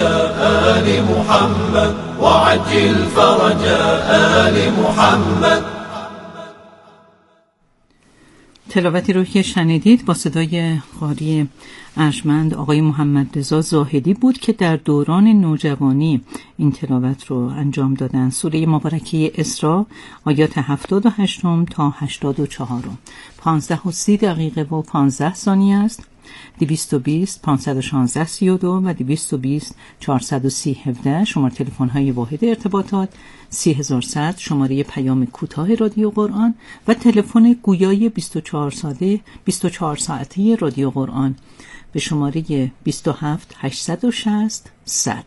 آل محمد وعجل فرج آل محمد. تلاوتی رو که شنیدید با صدای قاری ارجمند آقای محمد رضا زاهدی بود که در دوران نوجوانی این تلاوت رو انجام دادن. سوره مبارکه اسراء آیات 78 تا 84 15:30 دقیقه و 15 ثانیه است. 220 516 32 و 220 430 17 شماره تلفن های واحد ارتباطات، 3100 شماره پیام کوتاه رادیو قرآن و تلفن گویای 24 ساعته رادیو قرآن به شماره 27 860 100.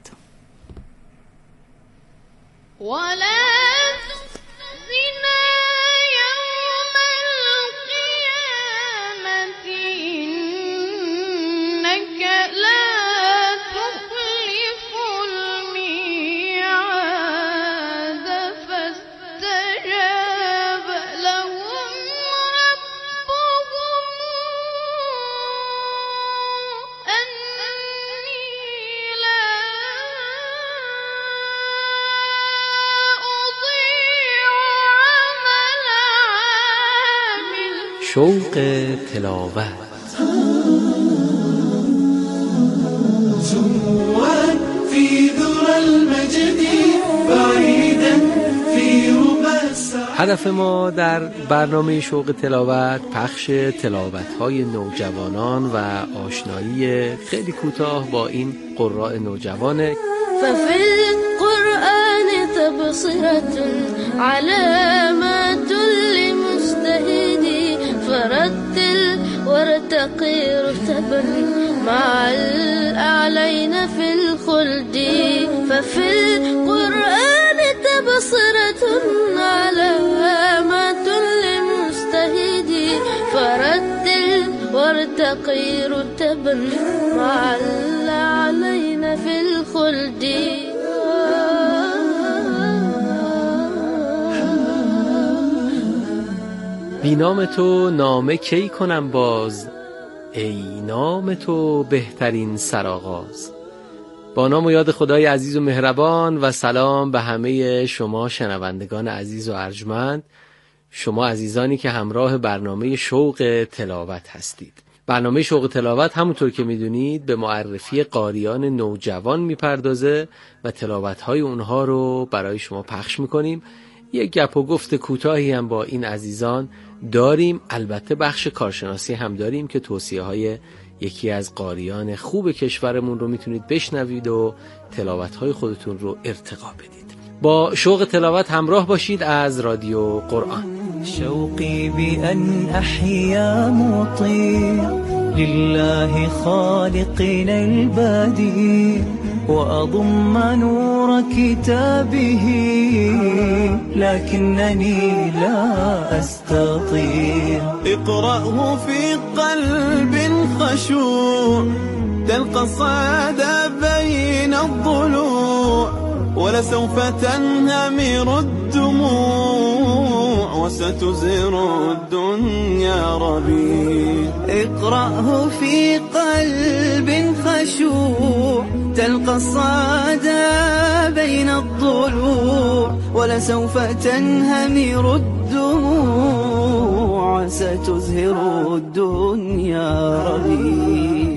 شوق تلاوت. هدف ما در برنامه شوق تلاوت پخش تلاوت‌های نوجوانان و آشنایی خیلی کوتاه با این قراء نوجوانه. ففي القرآن تبصرة علامات لمجتهدي فرتل وارتقي رتبا مع الأعلين في الخلد. ففي القرآن تبصرة علامات لمجتهدي فرتل وارتقي رتبا مع الأعلين في الخلد. بی نام تو نامه کی کنم باز، ای نام تو بهترین سرآغاز. با نام و یاد خدای عزیز و مهربان و سلام به همه شما شنوندگان عزیز و ارجمند، شما عزیزانی که همراه برنامه شوق تلاوت هستید. برنامه شوق تلاوت همونطور که میدونید به معرفی قاریان نوجوان میپردازه و تلاوت‌های اونها رو برای شما پخش میکنیم. یک گپ و گفت کوتاهی هم با این عزیزان داریم. البته بخش کارشناسی هم داریم که توصیه‌های یکی از قاریان خوب کشورمون رو میتونید بشنوید و تلاوت‌های خودتون رو ارتقا بدید. با شوق تلاوت همراه باشید از رادیو قرآن. شوقي بأن أحيا مطيع لله خالقنا البديع وأضم نور كتابه لكنني لا أستطيع. اقرأه في قلب خشوع تلقى الصعد بين الضلوع ولسوف تنهمر الدموع وستزهر الدنيا ربيع. اقرأه في قلب خشوع تلقى الصعد بين الضلوع ولسوف تنهمر الدموع وستزهر الدنيا ربيع.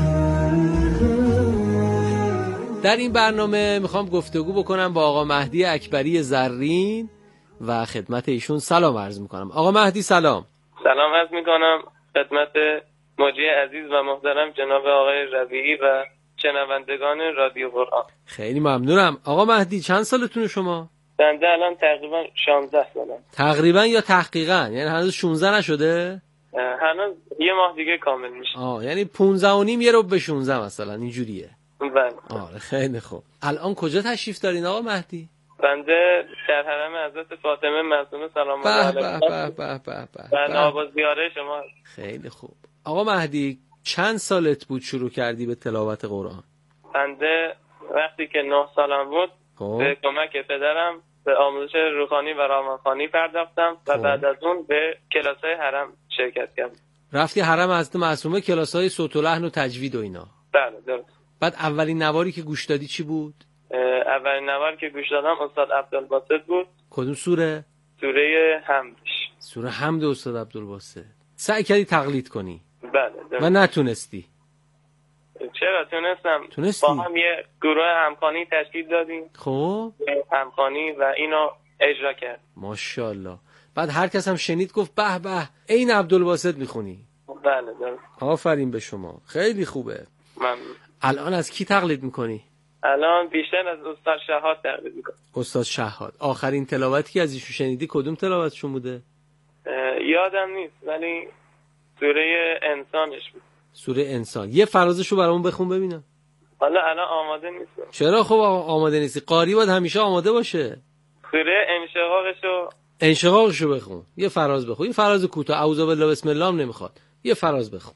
در این برنامه میخوام گفتگو بکنم با آقا مهدی اکبری زرین و خدمت ایشون سلام عرض میکنم. آقا مهدی سلام. سلام عرض میکنم خدمت مجری عزیز و محترم جناب آقای ربیعی و شنوندگان رادیو قرآن. خیلی ممنونم. آقا مهدی چند سالتونه شما؟ بنده الان تقریبا 16 سالم. تقریبا یا تحقیقا؟ یعنی هنوز 16 نشده؟ هنوز یه ماه دیگه کامل میشه. یعنی 15 و نیم یه رو به 16 مثلا اینجوریه. بله. آره خیلی خوب. الان کجا تشریف دارین آقا مهدی؟ بنده در حرم حضرت فاطمه معصومه سلام الله علیها و آواز زیاره شما. خیلی خوب. آقا مهدی چند سالت بود شروع کردی به تلاوت قرآن؟ بنده وقتی که 9 سالم بود به کمک پدرم به آموزش روحانی و روانخوانی پرداختم و بعد از اون به کلاس‌های حرم شرکت کردم. رفتی حرم حضرت معصومه کلاس‌های صوت و لحن و تجوید و اینا؟ بله درست. بعد اولین نواری که گوش دادی چی بود؟ اولین نواری که گوش دادم استاد عبدالباسط بود. کدوم سوره؟ سوره حمدش. سوره حمد استاد عبدالباسط. سعی کردی تقلید کنی؟ بله. و نتونستی؟ چرا تونستم. تونستی؟ با هم یه گروه همخوانی تشکیل دادیم. خب همخوانی و اینو اجرا کرد. ماشاءالله. بعد هر کس هم شنید گفت به به این عبدالباسط میخونی. بله درست. آفرین به شما، خیلی خوبه. ممنون. الان از کی تقلید میکنی؟ الان بیشتر از استاد شهاد تقلید میکنم. استاد شهاد. آخرین تلاوتی که از ایشون شنیدی کدوم تلاوتشون بوده؟ یادم نیست ولی سوره انسانش بود. سوره انسان. یه فرازشو برامون بخون ببینم. حالا الان آماده نیستم. چرا خب آماده نیستی؟ قاری باید همیشه آماده باشه. سوره انشقاقشو بخون. یه فراز بخون. یه فراز کوتاه. اعوذ بالله بسم الله هم نمیخواد. یه فراز بخون.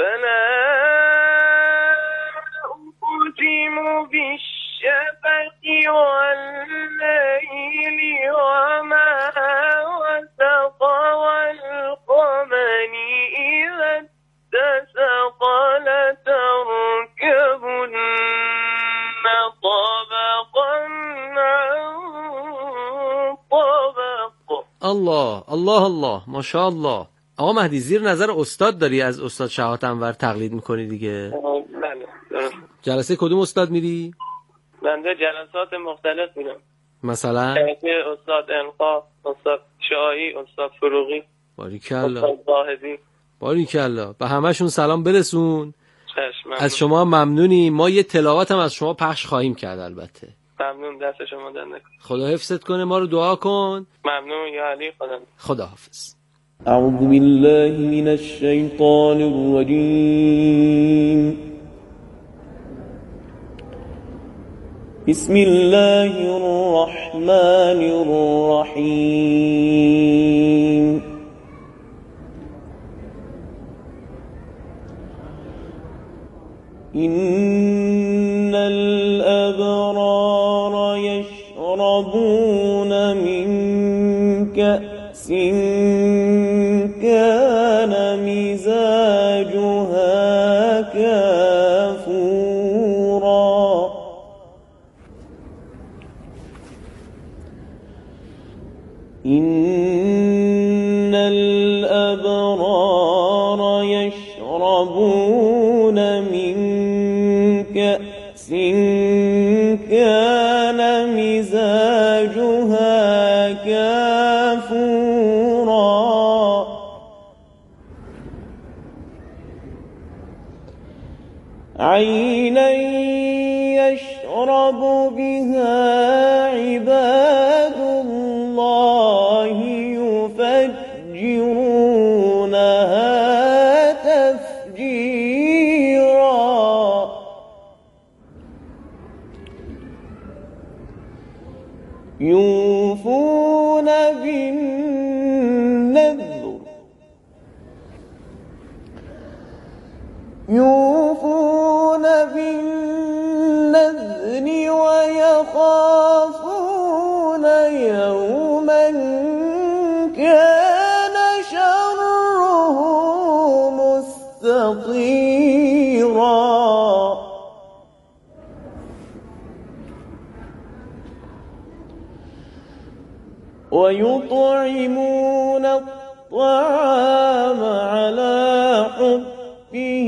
أقسم بالشفق والليل وما وسق والقمر إذا اتسق لتركبن طبقا عن طبق. الله الله الله ماشاءالله. آقا مهدی زیر نظر استاد داری از استاد شهاد انور تقلید میکنی دیگه؟ بله درست. جلسه کدوم استاد میری؟ بنده جلسات مختلف میرم. مثلا استاد انقا، استاد شاهی، استاد فروغی، باریکالله، استاد زاهدی. باریکالله. به همشون سلام برسون. چشم. از شما ممنونی. ما یه تلاوت هم از شما پخش خواهیم کرد البته. ممنون. دست شما دنده. خدا حفظت کنه. ما رو دعا کن. ممنون یا علی. خدا حافظ. أعوذ بالله من الشيطان الرجيم بسم الله الرحمن الرحيم إن الأبرار يشربون من كأس كان مزاجها كافورا إن الأبرار يشربون من كأس كان مزاجها كافورا عينا يشرب بها عباد الله يفجرونها تفجيرا يوفون بالنذر ويخافون يوما كان شره مستطيرا ويطعمون الطعام على حبه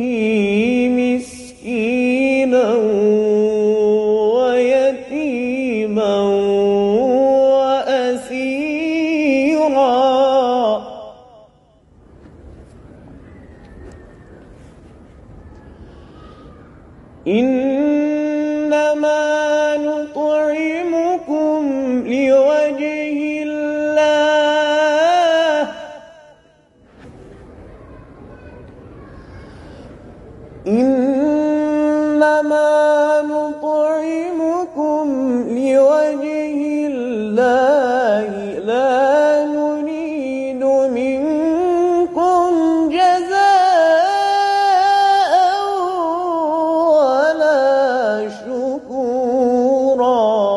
مسكينا ويتيما وأسيرا إنما نطعمكم لوجه الله إنما نطعمكم لوجه الله لا نريد منكم جزاء ولا شكورا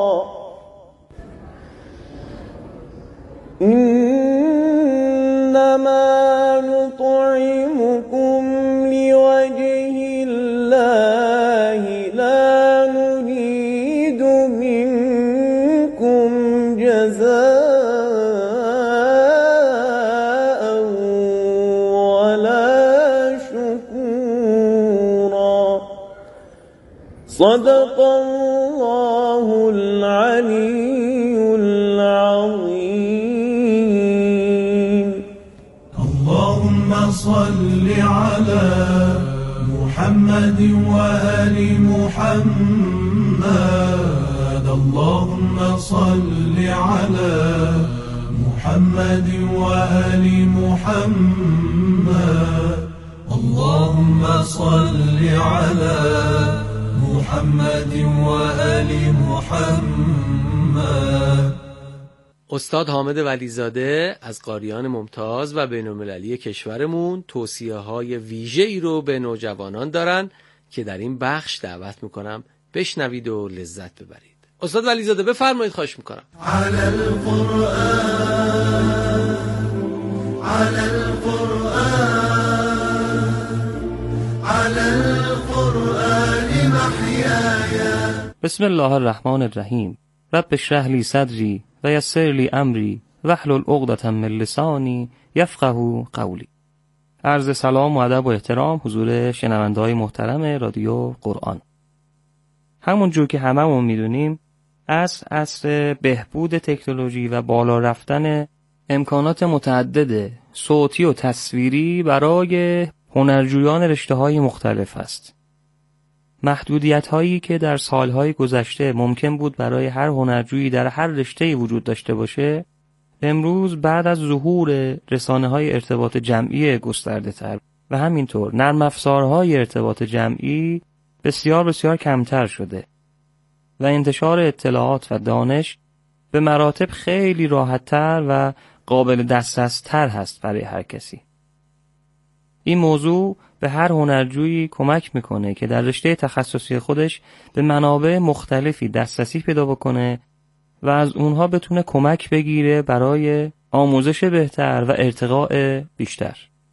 إنما نطعمكم لوجه الله لا صدق الله العلی العظیم. اللهم صل على محمد وآل محمد. اللهم صل على محمد وآل محمد. اللهم صل على محمد وآل محمد. استاد حامد ولیزاده از قاریان ممتاز و بین‌المللی کشورمون توصیه‌های ویژه‌ای رو به نوجوانان دارن که در این بخش دعوت میکنم بشنوید و لذت ببرید. استاد ولیزاده بفرمایید، خواهش میکنم. على القرآن على القرآن على القرآن محياي. بسم الله الرحمن الرحیم. رب اشرح لی صدری و یسر لی امری واحلل عقدة من لسانی یفقهوا قولی. عرض سلام و ادب و احترام حضور شنونده‌های محترم رادیو قرآن. همونجور که هممون میدونیم عصر بهبود تکنولوژی و بالا رفتن امکانات متعدد صوتی و تصویری برای هنرجویان رشته‌های مختلف است. محدودیت‌هایی که در سالهای گذشته ممکن بود برای هر هنرجویی در هر رشته‌ای وجود داشته باشه، امروز بعد از ظهور رسانه‌های ارتباط جمعی گسترده‌تر و همینطور نرم افزارهای ارتباط جمعی بسیار بسیار کمتر شده و انتشار اطلاعات و دانش به مراتب خیلی راحت‌تر و قابل دسترس‌تر هست برای هر کسی. این موضوع به هر هنرجویی کمک میکنه که در رشته تخصصی خودش به منابع مختلفی دسترسی پیدا بکنه و از اونها بتونه کمک بگیره برای آموزش بهتر و ارتقاء بیشتر.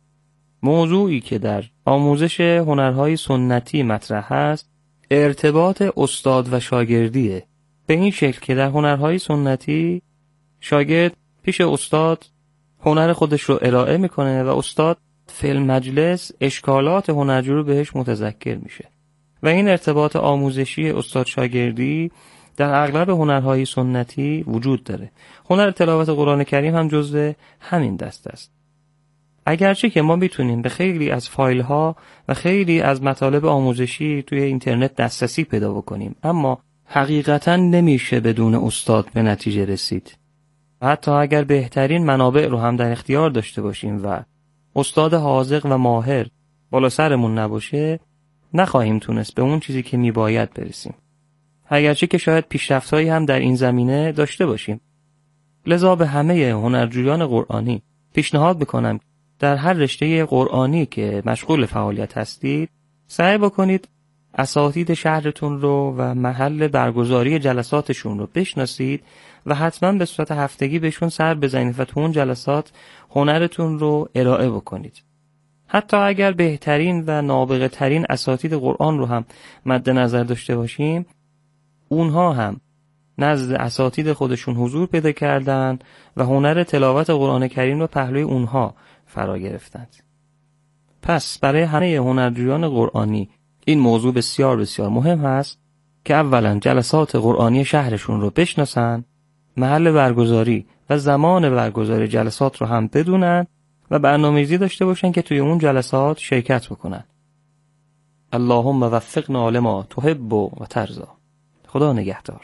موضوعی که در آموزش هنرهای سنتی مطرح است، ارتباط استاد و شاگردیه. به این شکل که در هنرهای سنتی شاگرد پیش استاد هنر خودش رو ارائه میکنه و استاد فی المجلس اشکالات هنرجو رو بهش متذکر میشه و این ارتباط آموزشی استاد شاگردی در اغلب هنرهای سنتی وجود داره. هنر تلاوت قرآن کریم هم جزو همین دسته است. اگرچه که ما میتونیم به خیلی از فایل ها و خیلی از مطالب آموزشی توی اینترنت دسترسی پیدا بکنیم، اما حقیقتا نمیشه بدون استاد به نتیجه رسید. حتی اگر بهترین منابع رو هم در اختیار داشته باشیم و استاد حاذق و ماهر بالا سرمون نباشه، نخواهیم تونست به اون چیزی که میباید برسیم. اگرچه که شاید پیشرفت‌هایی هم در این زمینه داشته باشیم. لذا به همه هنرجویان قرآنی پیشنهاد میکنم در هر رشته قرآنی که مشغول فعالیت هستید، سعی بکنید اساتید شهرتون رو و محل برگزاری جلساتشون رو بشناسید و حتما به صورت هفتگی بهشون سر بزنید و تو اون جلسات هنرتون رو ارائه بکنید. حتی اگر بهترین و نابغه ترین اساتید قرآن رو هم مد نظر داشته باشیم، اونها هم نزد اساتید خودشون حضور پیدا کردن و هنر تلاوت قرآن کریم رو پهلوی اونها فرا گرفتند. پس برای همه هنرجویان قرآنی این موضوع بسیار بسیار مهم هست که اولا جلسات قرآنی شهرشون رو بشناسن، محل برگزاری و زمان برگزاری جلسات رو هم بدونن و برنامه‌ریزی داشته باشن که توی اون جلسات شرکت بکنن. اللهم وفقنا لما تحب و ترضی. خدا نگهدار.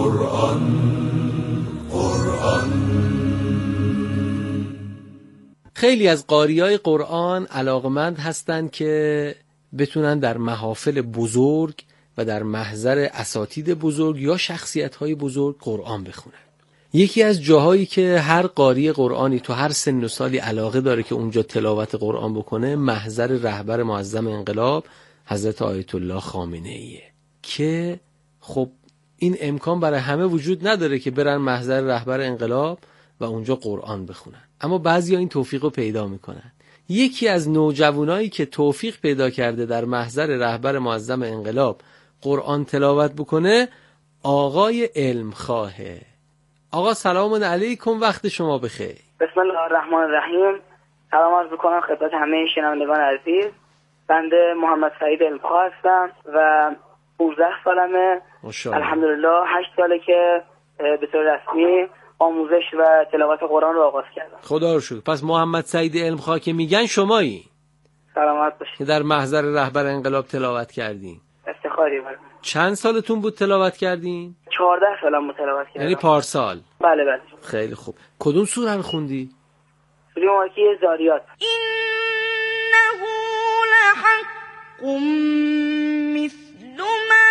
خیلی از قاریای قرآن علاقمند هستند که بتونن در محافل بزرگ و در محضر اساتید بزرگ یا شخصیت‌های بزرگ قرآن بخونن. یکی از جاهایی که هر قاری قرآنی تو هر سن و سالی علاقه داره که اونجا تلاوت قرآن بکنه، محضر رهبر معظم انقلاب حضرت آیت الله خامنه‌ایه که خب این امکان برای همه وجود نداره که برن محضر رهبر انقلاب و اونجا قرآن بخونن، اما بعضیا این توفیق رو پیدا میکنن. یکی از نوجوانایی که توفیق پیدا کرده در محضر رهبر معظم انقلاب قرآن تلاوت بکنه آقای علمخواهه. آقا سلام علیکم، وقت شما بخیر. بسم الله الرحمن الرحیم. سلام عرض می‌کنم خدمت همه شنوندگان عزیز. بنده محمد سعید علمخواه هستم و 15 سالمه. الحمدلله 8 ساله که به طور رسمی آموزش و تلاوت قرآن رو آغاز کردم. خدا رو شکر. پس محمد سعید علمخواه که میگن شمایی؟ سلامت باشید. که در محضر رهبر انقلاب تلاوت کردین. افتخاری برم. چند سالتون بود تلاوت کردین؟ 14 سالم بود تلاوت کردم. یعنی پارسال؟ بله بله. خیلی خوب. کدوم سوره رو خوندی؟ سوره مبارکه زاریات. إنه لحق مثل ما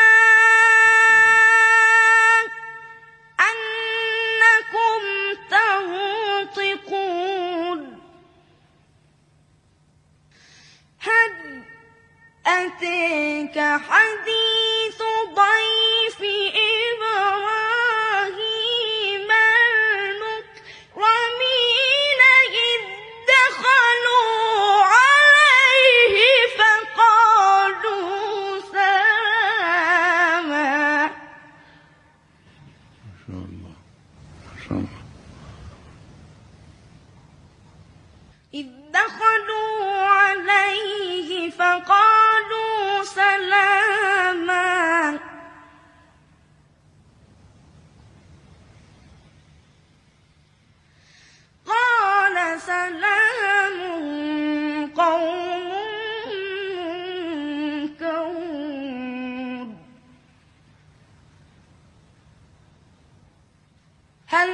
أنكم تنطقون هل أتاك حديث ضيف إبراهيم المكرمين إذ دخلوا عليه فقالوا سلاما إذ دخلوا عليه فقالوا سلاما قال سلام قوم منكرون هل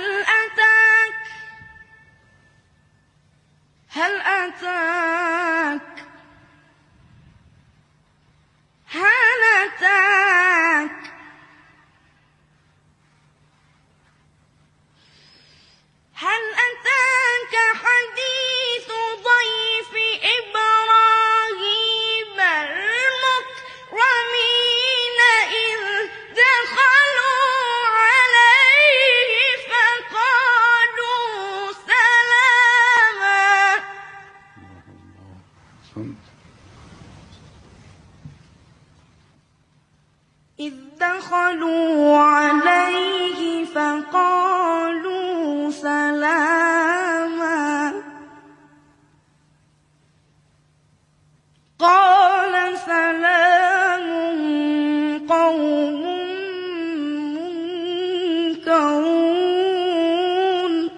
أتاك حديث ضيف إبراهيم المكرمين إذ دخلوا عليه فقالوا سلاما إذ دخلوا عليه فقالوا سلاما قال سلام قوم منكرون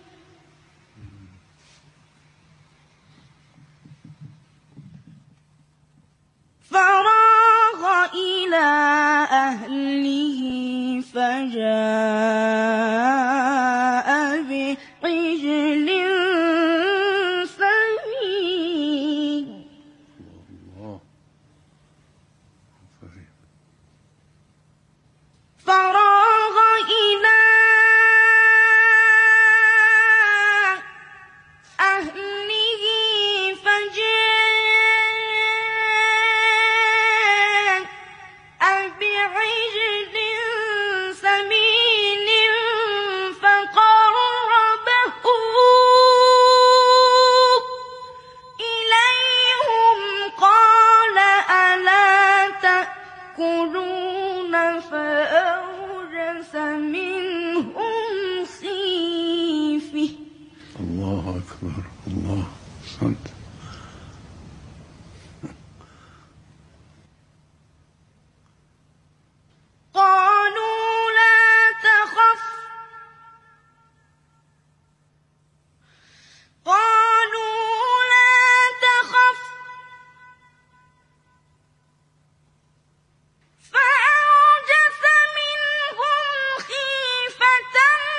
فراغ إلى أهله فجاء بعجل سمين فراغ إلى أهله فجاء بعجل سمين فقربه إليهم قال ألا تأكلون فأوجس منهم خيفة الله أكبر الله صد قالوا لا تخف فأوجس منهم خيفة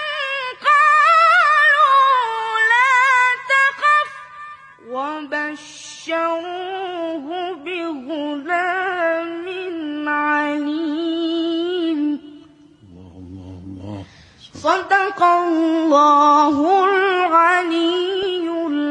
قالوا لا تخف وبشروه بغلام عليم صدق الله العلي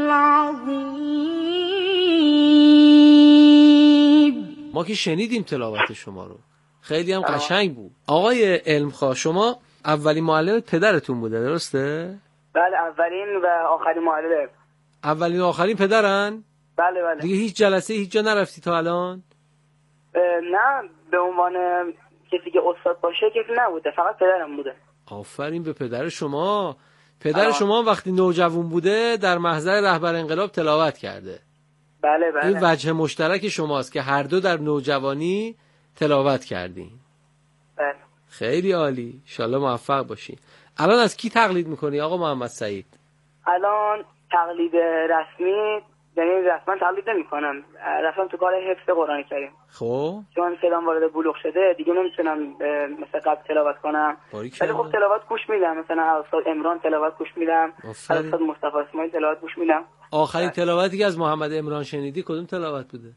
العظیم. ما که شنیدیم تلاوت شما رو، خیلی هم قشنگ بود. آقای علمخواه، شما اولین معلم پدرتون بوده درسته؟ بله، اولین و آخرین معلم. اولین و آخرین پدرن؟ بله بله. دیگه هیچ جلسه هیچ جا نرفتی تا الان؟ نه، به عنوان کسی که استاد باشه که نبوده، فقط پدرم بوده. آفرین به پدر شما. پدر شما وقتی نوجوان بوده در محضر رهبر انقلاب تلاوت کرده. بله بله. این وجه مشترک شماست که هر دو در نوجوانی تلاوت کردین. بله. خیلی عالی، انشالله موفق باشین. الان از کی تقلید میکنی آقا محمد سعید؟ الان تقلید رسمی یعنی رسما تقلید نمی‌کنم، رفتم تو کار حفظ قرآن کریم. خب چون سلام وارد بلوغ شده دیگه نمیتونم مثل قبل تلاوت کنم، ولی خب تلاوت گوش میدم، مثلا استاد عمران تلاوت گوش میدم، استاد مصطفی اسماعیل تلاوت گوش میدم. آخرین تلاوتی که از محمد عمران شنیدی کدوم تلاوت بوده؟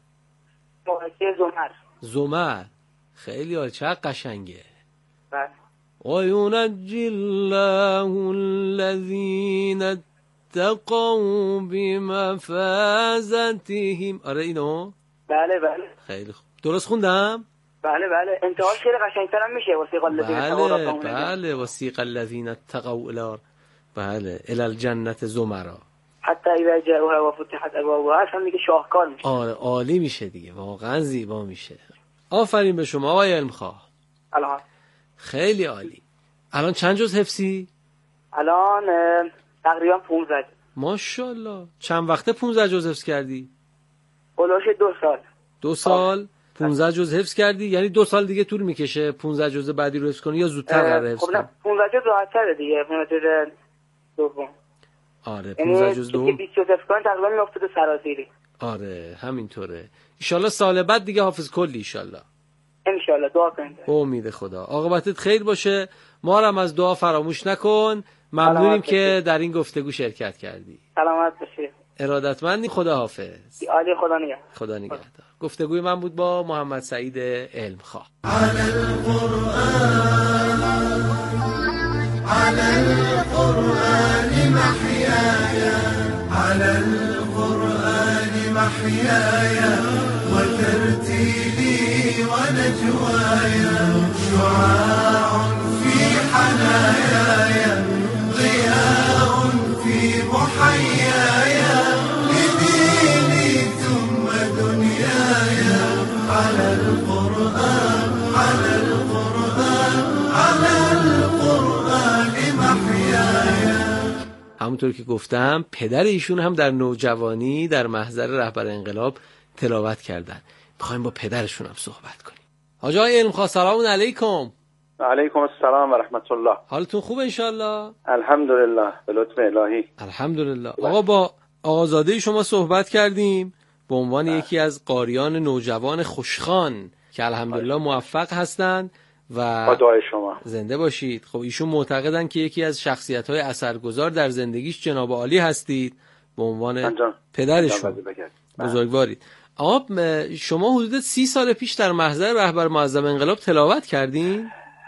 زمر. خیلی عالی، چقدر قشنگه. بله. و ینجی الله الذین اتقوا بمفازتهم. آره اینو؟ بله بله. خیلی خوب. درست خوندم؟ بله بله. انتهاش خیلی قشنگ‌تر هم میشه. وسیق الذین اتقوا. بله وسیق الذین اتقوا بله الی الجنة زمرا حتی اذا جاءوها و فتحت ابوابها. اصلا دیگه شاهکار میشه. آره عالی میشه دیگه، واقعا زیبا میشه. آفرین به شما آقای علمخواه. الان خیلی عالی. الان چند جز حفظی؟ الان تقریبا 15. ماشاءالله. چند وقته 15 جز حفظ کردی؟ اولش 2 سال. 2 سال 15 جز حفظ کردی؟ یعنی 2 سال دیگه طول میکشه 15 جز بعدی رو حفظ کنی یا زودتر قراره حفظ کنی؟ خب نه 15 جز راحت‌تره دیگه. 15 جز دوم. آره 15 جز دوم. یعنی 20 جز حفظ کنی تقریبا میفته تو سرازیری. آره همینطوره. ان شاءالله سال بعد دیگه حافظ کلی ان شاءالله. ان شاءالله دعا کنید. امید خدا. عاقبتت خیر باشه. ما هم از دعا فراموش نکن. ممنونیم که در این گفتگو شرکت کردی. سلامت باشید. ارادتمندی. خدا حافظ. عالی. خدا نگهدار. خدا نگهدار. گفتگوی من بود با محمد سعید علمخواه. على القرآن محياي على القرآن محياي وترتيلي ونجواي شعاع في حناياي ضياء في محياي لديني ثم دنياي على القرآن على القرآن على القرآن محياي. همونطور که گفتم پدر ایشون هم در نوجوانی در محضر رهبر انقلاب تلاوت کردن. میخوایم با پدرشون هم صحبت کنیم. حاج آقای علمخواه سلام علیکم. علیکم السلام و رحمت الله. حالتون خوب انشالله؟ الحمدلله به لطف الهی. الحمدلله. آقا با آقازاده شما صحبت کردیم به عنوان یکی از قاریان نوجوان خوشخوان که الحمدلله موفق هستند و با دعای شما زنده باشید. خب ایشون معتقدن که یکی از شخصیت‌های اثرگذار در زندگیش جناب عالی هستید به عنوان پدرشون. بزرگوارید. آقا شما حدود 30 سال پیش در محضر رهبر معظم انقلاب تلاوت کردین؟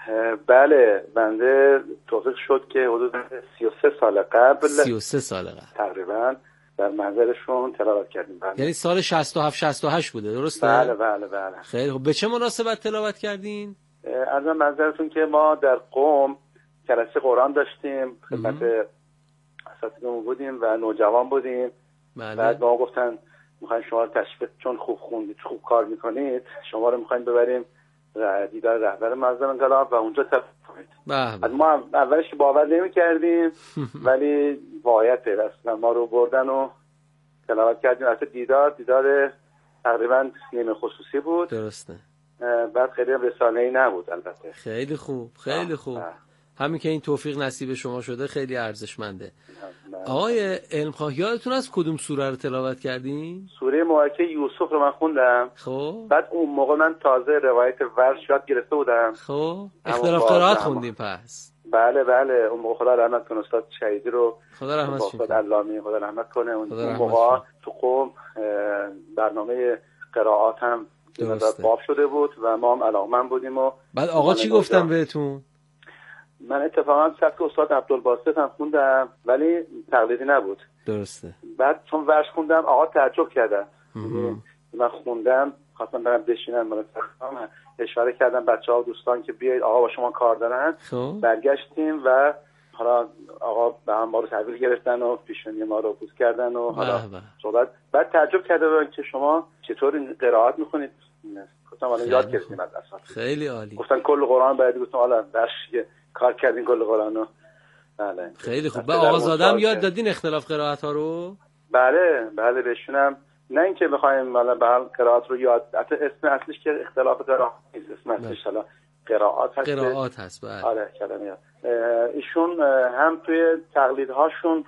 بله بنده توفیق شد که حدود 33 سال قبل 33 سال قبل تقریبا در محضرشون تلاوت کردیم. بله. یعنی سال 67 68 بوده درسته؟ بله بله بله. خیلی خب. به چه مناسبت تلاوت کردین؟ از من منظرتون که ما در قم جلسه قرآن داشتیم، خدمت اساتیدمون بودیم و نوجوان بودیم. بله. بعد ما گفتن میخوایم شما رو تشویق، چون خوب خوندید خوب کار میکنید، شما رو میخوایم ببریم دیدار رهبر معظم انقلاب و اونجا تلاوت کنید. ما اولش باور نمی‌کردیم ولی واقعیت اصلا ما رو بردن و تلاوت کردیم. اصلا دیدار تقریبا نیمه خصوصی بود. درسته. بعد خیلی رسانه‌ای نبود البته. خیلی خوب خیلی خوب. همین که این توفیق نصیب شما شده خیلی ارزشمنده. آقای علمخواه یادتون از کدوم سوره رو تلاوت کردین؟ سوره مبارکه یوسف رو من خوندم. خب بعد اون موقع من تازه روایت ورش یاد گرفته بودم. خب اختلاف قرائت خوندیم پس. بله بله. اون موقع خدا رحمت کنه استاد شهیدی رو، خدا رحمت کنه، استاد علامی خدا رحمت کنه. اون موقع تو قم برنامه قرائات هم باب شده بود و ما هم علاقه‌مند بودیم. و بعد آقا چی گفتن بهتون؟ من اتفاقا سبک استاد عبدالباسط هم خوندم ولی تقلیدی نبود. درسته. بعد چون ورش خوندم آقا تعجب کردن. من خوندم خواستم برم بشینم، من اشاره کردم بچه‌ها و دوستان که بیاید آقا با شما کار دارن. برگشتیم و حالا آقا به هم ما رو تحویل گرفتن و پیشونی ما رو بوس کردن و حالا صحبت. بعد تعجب کرده بودن که شما چطور این قرائت می‌خونید؟ گفتم حالا یاد گرفتیم از اساس. خیلی عالی. گفتن کل قرآن باید. گفتم حالا درش کار کردین کل قرآنو. بله خیلی خوب. به آقازادم یاد دادین اختلاف قرائت ها رو؟ بله بله. بهشونم نه اینکه بخوایم حالا به هر قرائت رو یاد، اسم اصلیش که اختلاف قرائت نیست، اسم اصلیش حالا قرائات هست. قرائات هست بله. آره کلمه. ایشون هم توی تقلیدهاشون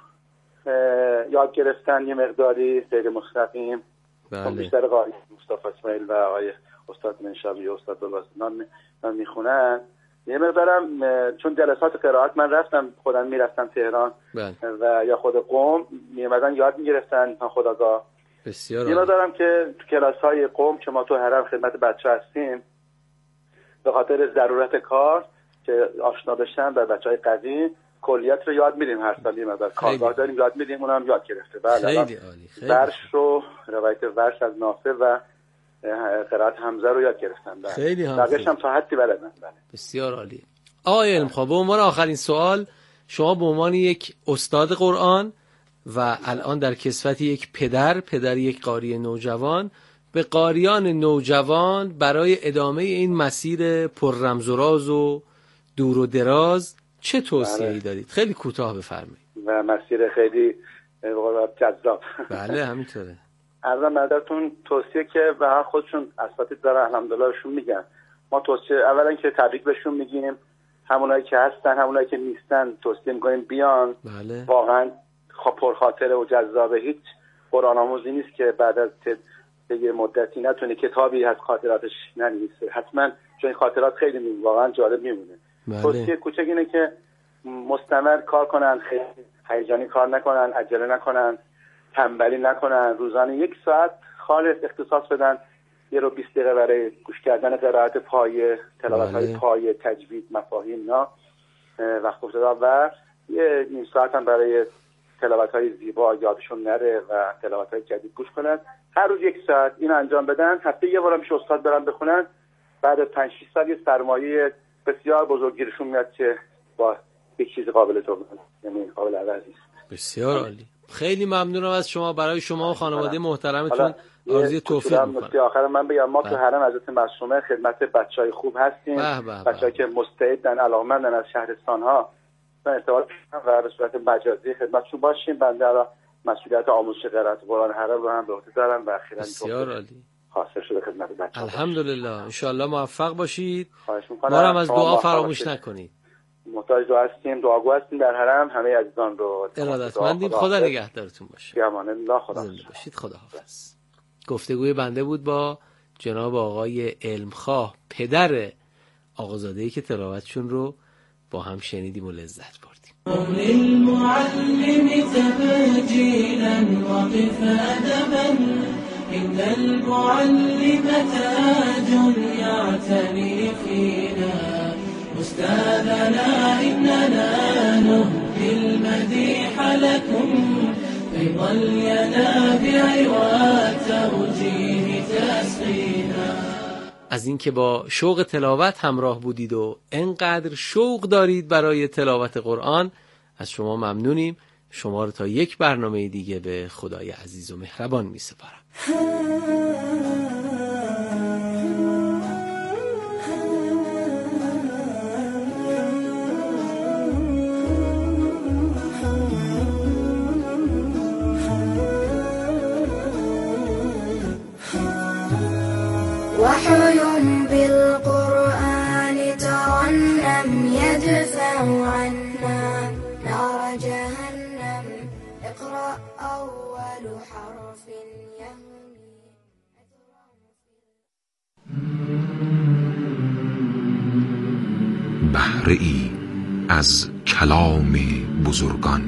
یاد گرفتن یه مقداری غیر مستقیم. بله. بیشتر قاری مصطفی اسماعیل و آقای استاد منشابی و استاد الواسطنان میخونن. یه مقدارم چون جلسات قرائت من رفتم، خودم میرفتم تهران. بله. و یا خود قم میومدن یاد میگرفتن خداگاه. بسیار. یه مقدارم که تو کلاس‌های قم که ما تو حرم خدمت بچه هستیم، به خاطر ضرورت کار که آشنا بشن با بچهای قدیم، کلیات رو یاد میدیم هر سال. یه مقدار کارگاه داریم یاد میدیم، اونم یاد گرفته. بله خیلی عالی. خیلی ورش رو روایت ورش از نافع و قرائت حمزه رو یاد گرفتن. بله. خیلی هم بقیه‌اش هم تا حدی بلدن. بله. بسیار عالی. آقای علمخواه، به عنوان آخرین سوال، شما به عنوان یک استاد قرآن و الان در کسوت یک پدر یک قاری نوجوان، به قاریان نوجوان برای ادامه این مسیر پر رمز و راز و دور و دراز چه توصیه‌ای دارید؟ خیلی کوتاه بفرمایید. و مسیر خیلی جذاب. بله همینطوره. عرضم مدرتون توصیه که به هر خودشون اساتید دارن الحمدللهشون میگن. ما توصیه اولا که تبریک بهشون میگیم، همونایی که هستن همونایی که نیستن توصیه میکنیم بیان. بله. واقعا پرخاطره و جذابه. هیچ قرآن آموزی نیست که بعد از یه مدتی نتونه کتابی از خاطراتش ننویسه. حتما چون خاطرات خیلی واقعا جالب میمونه. بله. توصیه کوچک اینه که مستمر کار کنن، خیلی هیجانی کار نکنن، عجله نکنن، تنبلی نکنن. روزانه 1 ساعت خالص اختصاص بدن، 1 رو 20 دقیقه برای گوش کردن قرائت پایه، تلاوت‌های پایه، تجوید، مفاهیم اینا وقت افتاده و 1 نیم ساعت هم برای تلاوت‌های زیبا یادشون نره و تلاوت‌های جدید گوش کنن. هر روز 1 ساعت این انجام بدن. هفته یه بارم پیش استاد برن بخونن. بعد از 5-6 سال یه سرمایه بسیار بزرگیرشون میاد که با یک چیز قابل توجه، یعنی قابل عوض است. بسیار عالی. خیلی ممنونم از شما. برای شما و خانواده محترمتون آرزوی توفیق می‌کنم. نکته آخر من بگم، ما تو حرم حضرت معصومه خدمت بچهای خوب هستیم. بچه‌ای که مستعدن، علاقه‌مندن از شهرستان‌ها ارتباط و به صورت مجازی خدمتشون باشیم. بنده را مسئولیت آموزش قرائت قرآن حرم رو هم به عهده دارم و اخیراً بسیار عالی حاصل شده خدمت بچه‌ها. الحمدلله. ان شاء الله موفق باشید. خواهش می‌کنم. ما هم از دعا فراموش نکنید. محتاج دعا هستیم، دعاگو هستیم در حرم. همه عزیزان رو ارادتمندیم. خدا نگهدارتون باشه. بی امان الله. خدا باشید. خداحافظ. گفتگوی بنده بود با جناب آقای علمخواه، پدر آقازاده‌ای که تلاوتشون رو با هم شنیدیم و لذت بردیم. للمعلم تبجيلا وقف أدبا إن المعلم تاج يعتني فينا أستاذنا إننا نهدي المديح لكم بيض الينابيع والتوجيه تسقينا. از اینکه با شوق تلاوت همراه بودید و انقدر شوق دارید برای تلاوت قرآن، از شما ممنونیم. شما رو تا یک برنامه دیگه به خدای عزیز و مهربان می سپارم. وحي بالقرآن ترنم يدفع عنا نار جهنم اقرأ أول حرف يهمي. بهره‌ای از کلام بزرگان.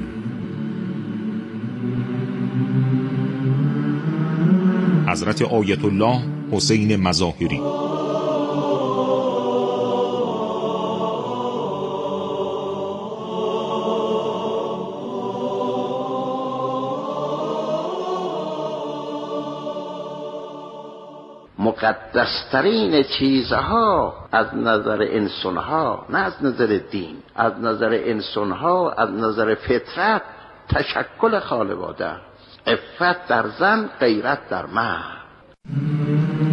حضرت آیت الله حسین مظاهری. مقدسترین چیزها از نظر انسانها، نه از نظر دین، از نظر انسانها، از نظر فطرت تشکل خانواده، عفت در زن، غیرت در مرد.